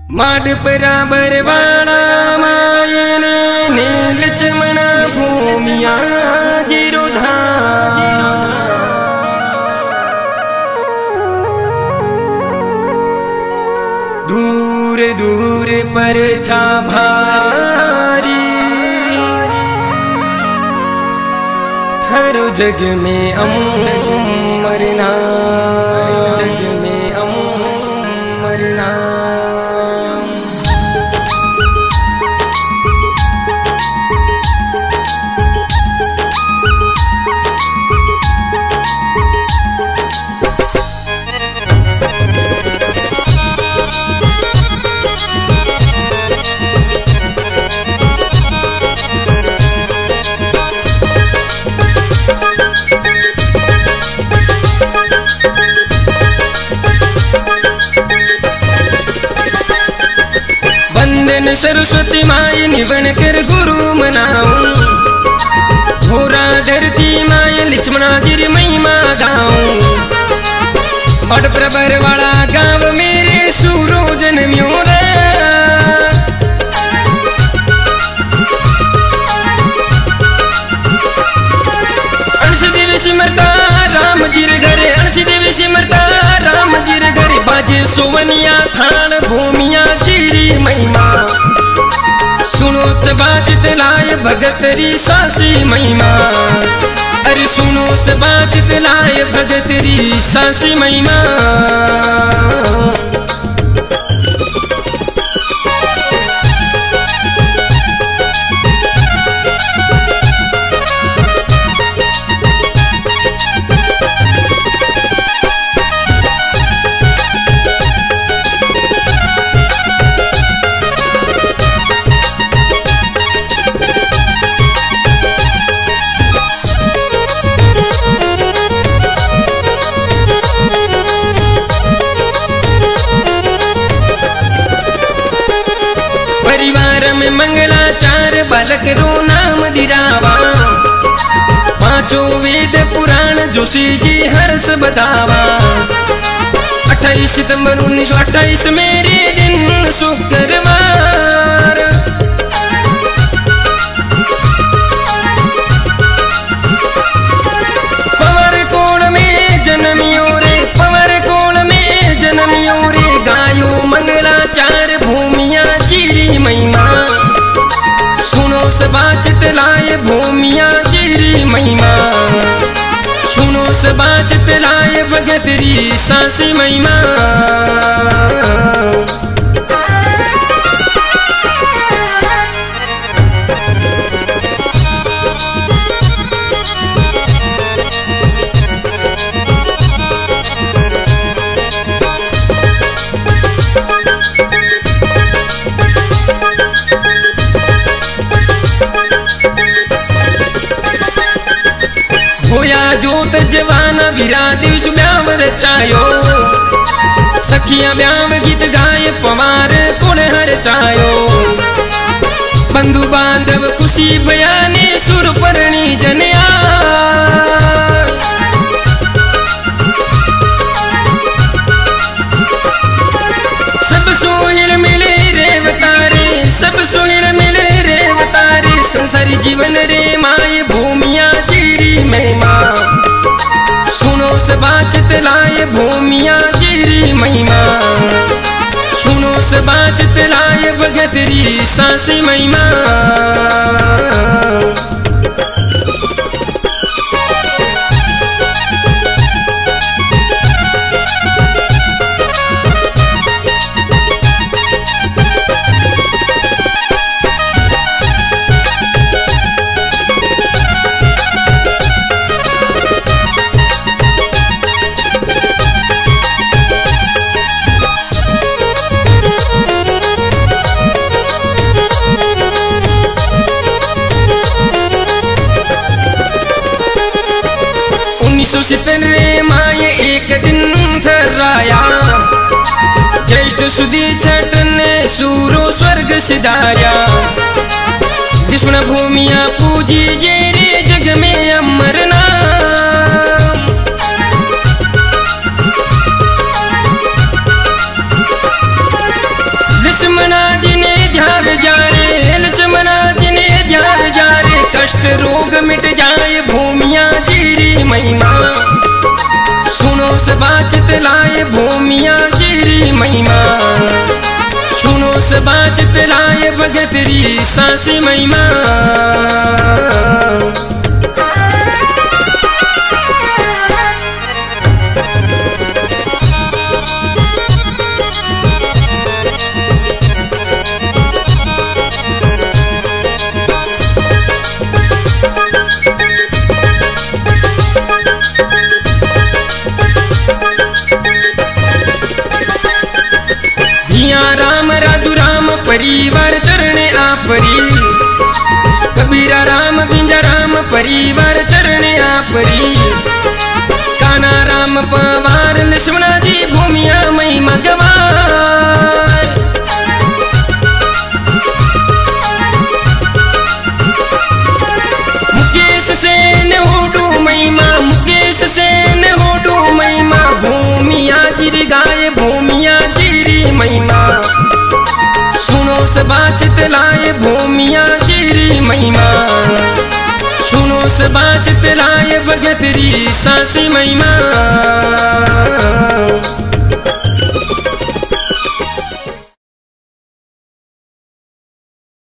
माड बराबर वाला मायने नील चमना भूमिया जीरो दूर दूर पर छा भारी हर जग में मरना जग में मरना सरस्वती माई निबन कर गुरु मनाऊं घोरा धरती माय लिचमना जिर महिमा गाऊं बड़ प्रबर वाला गाँव मेरे सूरो जन्मियों रे अंश देव सिमरता राम जिर घरे अंश देव सिमरता राम जिर घरे बाजे सोवनिया थान भूमिया जिरी महिमा सुनो बाजित लाय भगतरी सासी महिमा अरे सुनो बाजित लाय भगतरी सासी महिमा में मंगलाचार बालक रो नाम दिरावा पांचों वेद पुराण जोशी जी हर्ष बतावा 28 सितंबर 1928 मेरे दिन शुक्रवार पवर कोण में जन्मियों रे पवर कोण में जन्मियों रे गायो मंगलाचार भूमिया चिरी महिमा बाचित लाए भूमिया जिरी महिमा सुनो बाचित लाए भगतरी सासी महिमा जोत जवान वीरा दिवस ब्याव रचायो सखिया ब्याव गीत गाय पवार कुण हर चायो बंधु बांधव खुशी बयाने सुर परणी जनया सब सोहिल मिले रेवतारे सब सोहिल मिले रेवतारे संसारी जीवन रे माय भूमिया जिरी महिमा सुनो बाचित लाए भूमिया जिरी महिमा सुनो बाचित लाए भगतरी सासी महिमा सुशितन रे माय एक दिन थराया ज्येष्ठ सुधी छटन सूरो स्वर्ग सिधाया विष्णु भूमिया पूजी जेरे जग में अमर नाम लक्ष्मणा जी ने ध्यान जा रे, लक्ष्मणा जी ने ध्यान जा रे, कष्ट रोग मिट जाए भूमिया जीरी महिमा। सुनो सबा चितलाए भूमिया जीरी महिमा, सुनो सबा चितलाए भगतरी सासी महिमा। राम राजू राम परिवार चरणे आपरी, कबीरा राम बिंजा राम परिवार चरणे आपरी, काना राम पवार लक्ष्मणा जी भूमिया महिमा गवार। मुकेश सेन होडू महिमा, मुकेश सेन होडू महिमा, भूमिया जिरी गाय भूमिया जिरी महिमा। सुनो सबा चितलाए भूमिया जिरी महिमा, सुनो सबा चितलाए भगतरी सासी महिमा।